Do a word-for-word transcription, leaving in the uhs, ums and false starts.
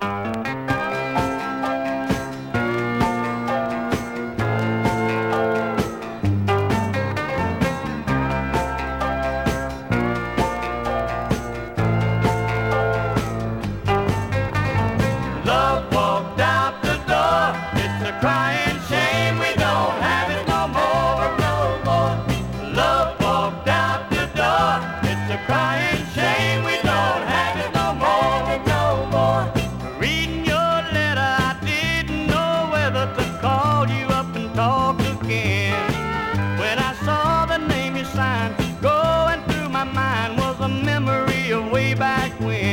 Love walked out the door. It's a crying shame we don't have it no more, no more. Love walked out the door. It's a crying shame we don't have it no more, no more. Reading your letter, I didn't know whether to call you up and talk again. When I saw the name you signed, going through my mind was a memory of way back when.